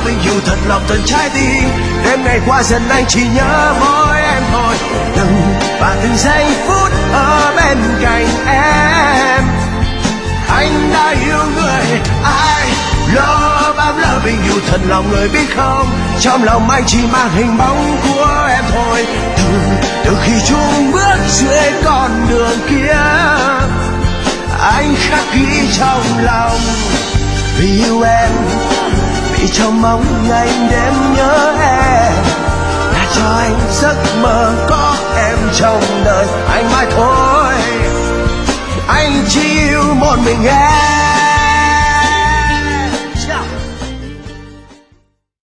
mình yêu thật lòng thật trái tim. Đêm ngày qua dần anh chỉ nhớ mỗi em thôi, từng giây phút ở bên cạnh em. Anh đã yêu người, I love, I'm loving you thật lòng người biết không. Trong lòng anh chỉ mang hình bóng của em thôi. Từ khi chung bước dưới con đường kia, anh khắc ghi trong lòng. Vì yêu em, vì trong mong ngày đêm nhớ em, đã cho anh giấc mơ có em trong đời anh mãi thôi. Anh chỉ yêu một mình em.